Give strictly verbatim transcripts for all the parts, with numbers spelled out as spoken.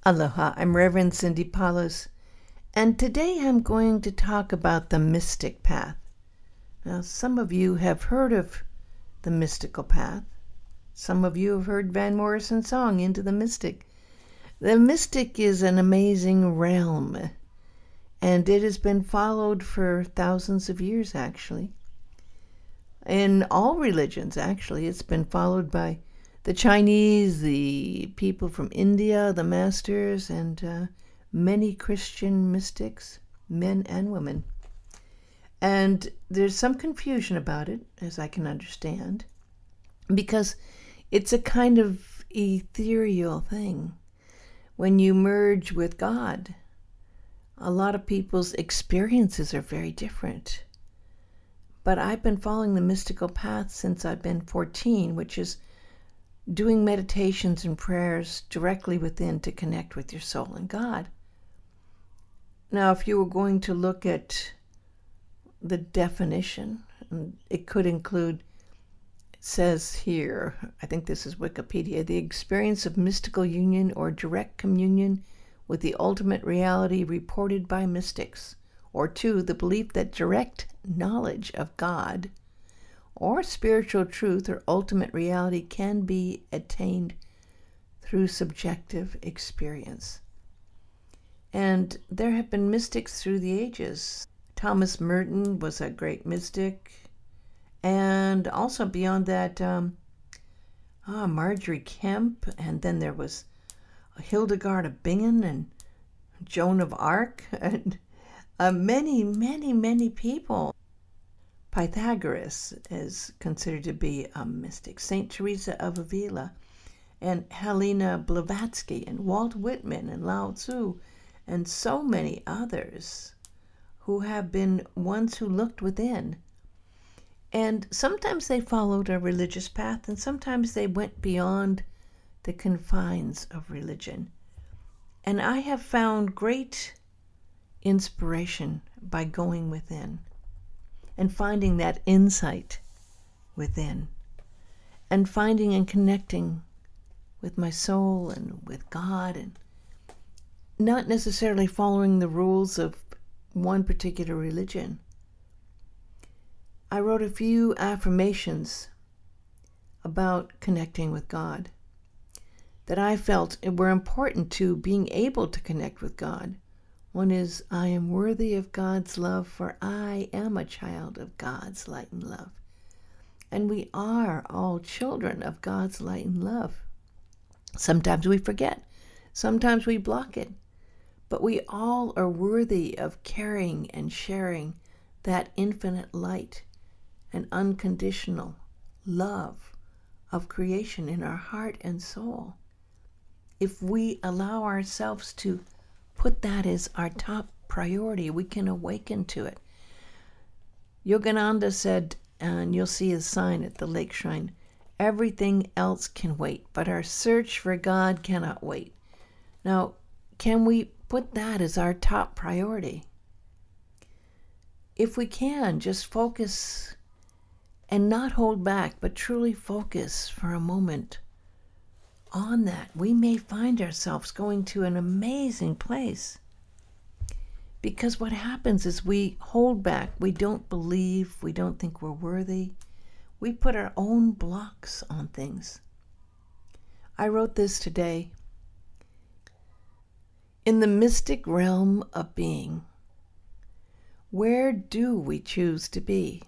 Aloha, I'm Reverend Cindy Palos, and today I'm going to talk about the mystic path. Now, some of you have heard of the mystical path. Some of you have heard Van Morrison's song, Into the Mystic. The mystic is an amazing realm, and it has been followed for thousands of years, actually. In all religions, actually, it's been followed by the Chinese, the people from India, the masters, and uh, many Christian mystics, men and women. And there's some confusion about it, as I can understand, because it's a kind of ethereal thing. When you merge with God, a lot of people's experiences are very different. But I've been following the mystical path since I've been fourteen, which is doing meditations and prayers directly within to connect with your soul and God. Now, if you were going to look at the definition, it could include, it says here, I think this is Wikipedia, the experience of mystical union or direct communion with the ultimate reality reported by mystics. Or two, the belief that direct knowledge of God or spiritual truth or ultimate reality can be attained through subjective experience. And there have been mystics through the ages. Thomas Merton was a great mystic. And also beyond that, um, ah, Marjorie Kemp, and then there was Hildegard of Bingen and Joan of Arc, and uh, many, many, many people. Pythagoras is considered to be a mystic. Saint Teresa of Avila and Helena Blavatsky and Walt Whitman and Lao Tzu and so many others who have been ones who looked within. And sometimes they followed a religious path and sometimes they went beyond the confines of religion. And I have found great inspiration by going within and finding that insight within, and finding and connecting with my soul and with God, and not necessarily following the rules of one particular religion. I wrote a few affirmations about connecting with God that I felt were important to being able to connect with God. One is, I am worthy of God's love, for I am a child of God's light and love. And we are all children of God's light and love. Sometimes we forget. Sometimes we block it. But we all are worthy of carrying and sharing that infinite light and unconditional love of creation in our heart and soul. If we allow ourselves to put that as our top priority, we can awaken to it. Yogananda said, and you'll see his sign at the lake shrine, everything else can wait, but our search for God cannot wait. Now, can we put that as our top priority? If we can, just focus and not hold back, but truly focus for a moment on that, we may find ourselves going to an amazing place. Because what happens is we hold back, we don't believe, we don't think we're worthy. We put our own blocks on things. I wrote this today. In the mystic realm of being, where do we choose to be?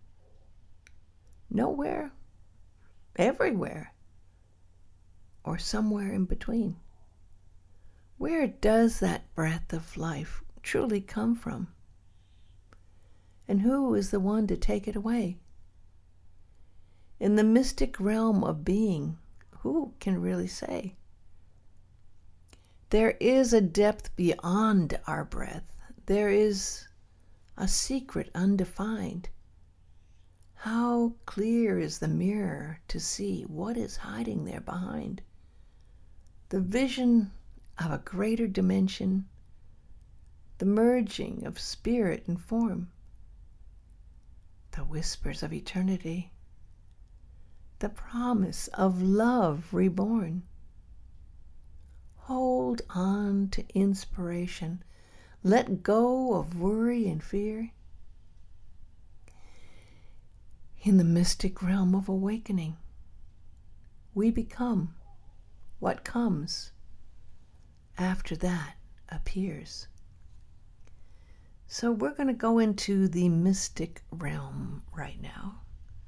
Nowhere, everywhere, or somewhere in between. Where does that breath of life truly come from? And who is the one to take it away? In the mystic realm of being, who can really say? There is a depth beyond our breath. There is a secret undefined. How clear is the mirror to see what is hiding there behind? The vision of a greater dimension, the merging of spirit and form, the whispers of eternity, the promise of love reborn. Hold hold on to inspiration. Let go of worry and fear. In the mystic realm of awakening, we become what comes after that appears. So we're going to go into the mystic realm right now.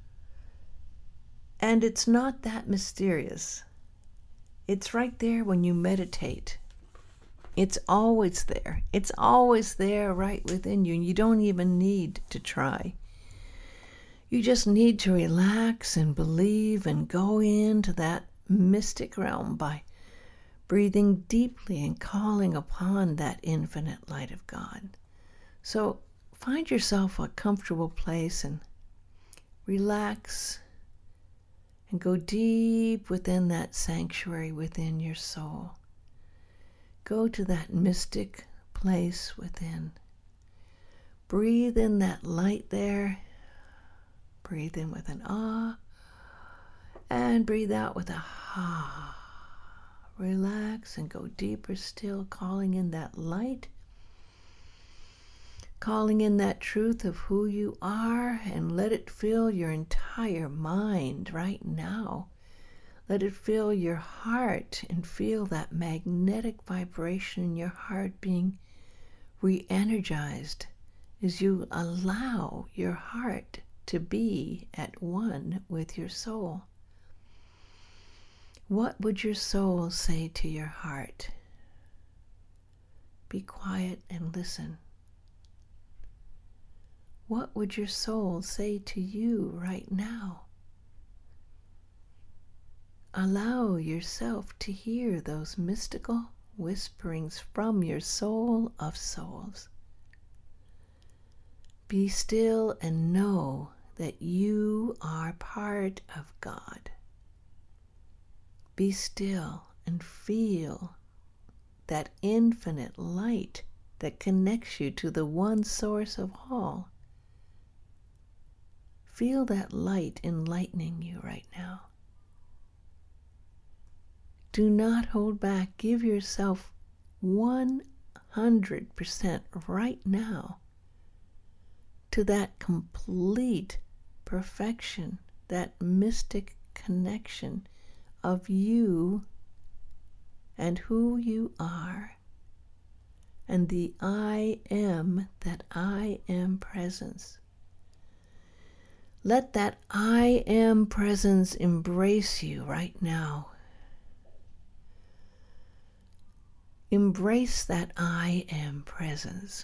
And it's not that mysterious. It's right there when you meditate. It's always there. It's always there right within you. And you don't even need to try. You just need to relax and believe and go into that mystic realm by breathing deeply and calling upon that infinite light of God. So find yourself a comfortable place and relax and go deep within that sanctuary within your soul. Go to that mystic place within. Breathe in that light there. Breathe in with an ah, and breathe out with a ha. Relax and go deeper still, calling in that light, calling in that truth of who you are, and let it fill your entire mind right now. Let it fill your heart and feel that magnetic vibration in your heart being re-energized as you allow your heart to be at one with your soul. What would your soul say to your heart? Be quiet and listen. What would your soul say to you right now? Allow yourself to hear those mystical whisperings from your soul of souls. Be still and know that you are part of God. Be still and feel that infinite light that connects you to the one source of all. Feel that light enlightening you right now. Do not hold back. Give yourself one hundred percent right now to that complete perfection, that mystic connection of you and who you are, and the I am that I am presence. Let that I am presence embrace you right now. Embrace that I am presence.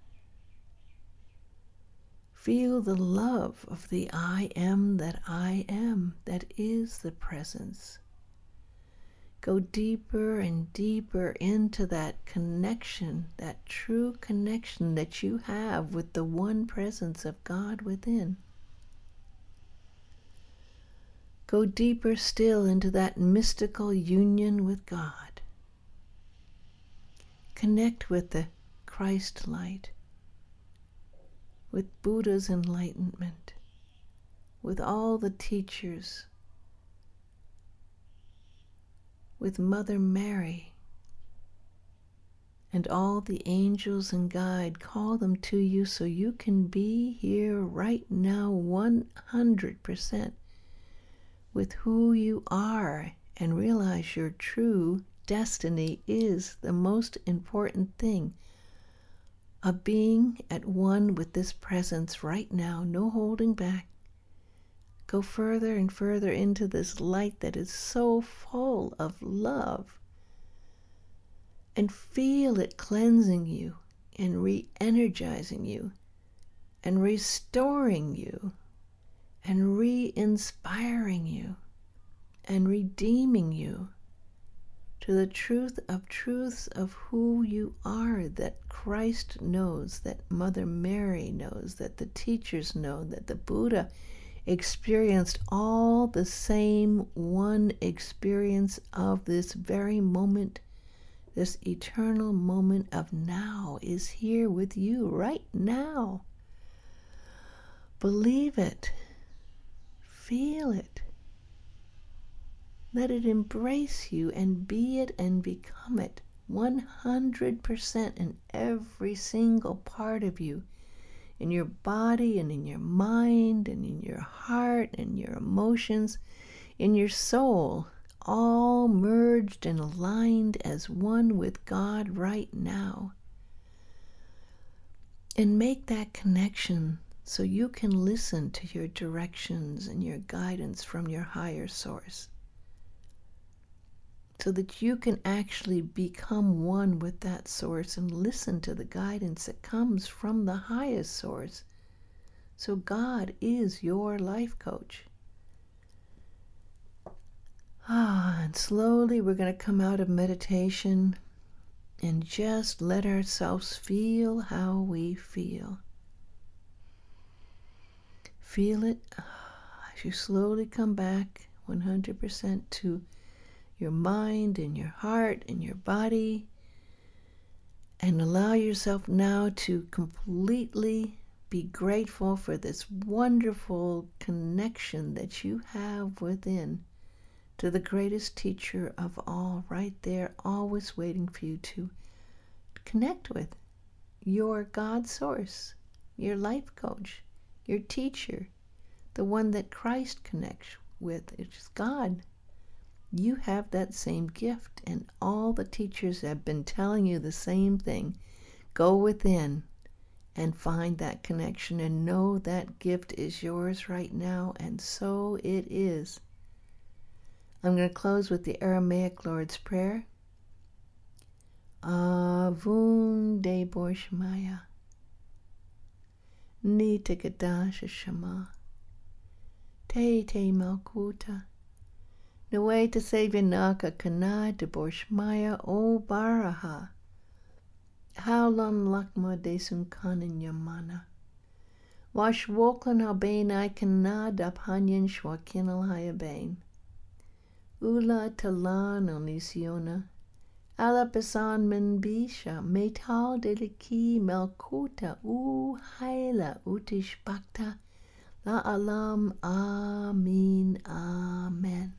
Feel the love of the I am that I am, that is the presence. Go deeper and deeper into that connection, that true connection that you have with the one presence of God within. Go deeper still into that mystical union with God. Connect with the Christ light, with Buddha's enlightenment, with all the teachers, with Mother Mary, and all the angels and guide. Call them to you so you can be here right now one hundred percent with who you are and realize your true destiny is the most important thing. Of being at one with this presence right now, no holding back. Go further and further into this light that is so full of love. And feel it cleansing you and re-energizing you and restoring you and re-inspiring you and redeeming you to the truth of truths of who you are, that Christ knows, that Mother Mary knows, that the teachers know, that the Buddha experienced all the same one experience of this very moment. This eternal moment of now is here with you right now. Believe it. Feel it. Let it embrace you and be it and become it one hundred percent in every single part of you, in your body and in your mind and in your heart and your emotions, in your soul, all merged and aligned as one with God right now. And make that connection so you can listen to your directions and your guidance from your higher source, so that you can actually become one with that source and listen to the guidance that comes from the highest source. So God is your life coach. Ah, and slowly we're going to come out of meditation and just let ourselves feel how we feel. Feel it as you slowly come back one hundred percent to your mind and your heart and your body, and allow yourself now to completely be grateful for this wonderful connection that you have within to the greatest teacher of all, right there, always waiting for you to connect with, your God source, your life coach, your teacher, the one that Christ connects with, which is God. You have that same gift, and all the teachers have been telling you the same thing. Go within and find that connection and know that gift is yours right now, and so it is. I'm going to close with the Aramaic Lord's Prayer. Avun de Borshmaya Ni Tekadash Shema Te Te Malkuta No way to save Naka Kana de Borshmaya O Baraha Howlan Lakma Desum Kanin Yamana Wash Woklan Habain I Kana Daphanyan Shwakin Al Hayabain Ula Talan Onisiona Alapesan Men Bisha Metal Deliki Melkuta U Haila Utish Bakta La Alam Amin Amen.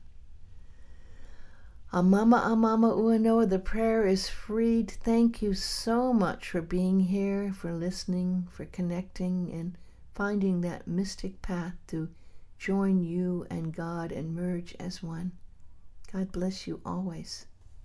Amama Amama Uanoa, the prayer is freed. Thank you so much for being here, for listening, for connecting, and finding that mystic path to join you and God and merge as one. God bless you always.